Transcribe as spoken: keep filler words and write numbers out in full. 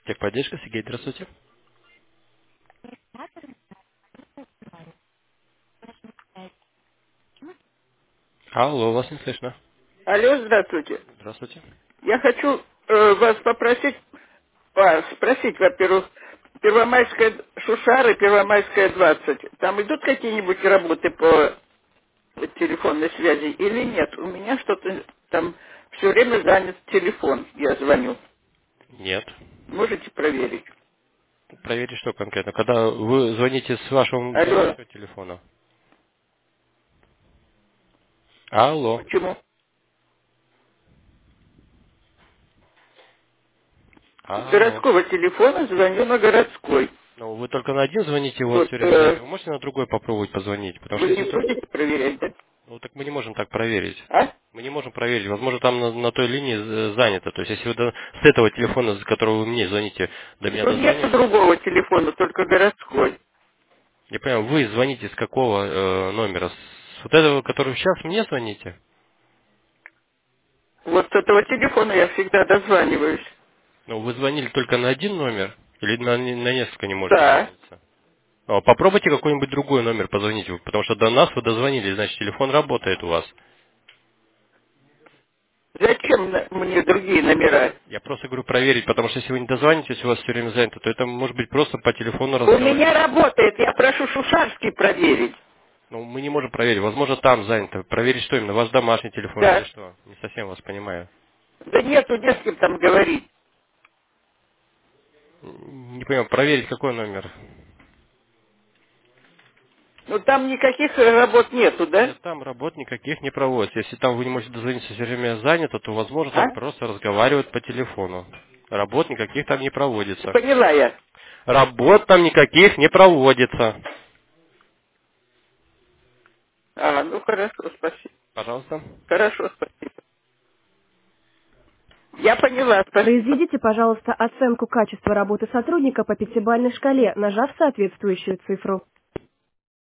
Техподдержка, Сергей, здравствуйте. Алло, вас не слышно. Алло, здравствуйте. Здравствуйте. Я хочу э, вас попросить, а, спросить, во-первых, Первомайская Шушары, Первомайская двадцать. Там идут какие-нибудь работы по телефонной связи или нет? У меня что-то там все время занят телефон, я звоню. Нет. Можете проверить? Проверьте, что конкретно. Когда вы звоните с вашего Алло, домашнего телефона. Алло. почему? С Алло. городского телефона звоню на городской. Ну, вы только на один звоните, у вас Вот, все время занято. э, Вы можете на другой попробовать позвонить? Потому вы что не если... это- будете проверять, да? Ну, так мы не можем так проверить. А? Мы не можем проверить. Возможно, там на, на той линии э, занято. То есть, если вы до- с этого телефона, с которого вы мне звоните, до меня Тут нет дозвонитесь, другого телефона, только городской. я понимаю, вы звоните с какого э, номера? С вот этого, который сейчас мне звоните? Вот с этого телефона я всегда дозваниваюсь. Ну, вы звонили только на один номер? Или на, не- на несколько не можете Да. дозвониться? О, попробуйте какой-нибудь другой номер позвонить, потому что до нас вы дозвонились, значит, телефон работает у вас. Зачем на- мне другие номера? Я просто говорю проверить, потому что если вы не дозвонитесь, у вас все время занято, то это может быть просто по телефону У разговор. меня работает, я прошу Шушарский проверить. Ну, мы не можем проверить. Возможно, там занято. Проверить что именно? Ваш домашний телефон или Да. что? Не совсем вас понимаю. Да нету, не с кем там говорить. М, Не понимаю, проверить какой номер? Ну там никаких э, работ нету, да? Нет, там работ никаких не проводится. Если там вы не можете дозвониться, все время занято, то, возможно, А? там просто разговаривают по телефону. Работ никаких там не проводится. Поняла я. Работ там никаких не проводится. А, ну хорошо, спасибо. Пожалуйста. Хорошо, спасибо. Я поняла, спасибо. Произведите, пожалуйста, оценку качества работы сотрудника по пятибалльной шкале, нажав соответствующую цифру.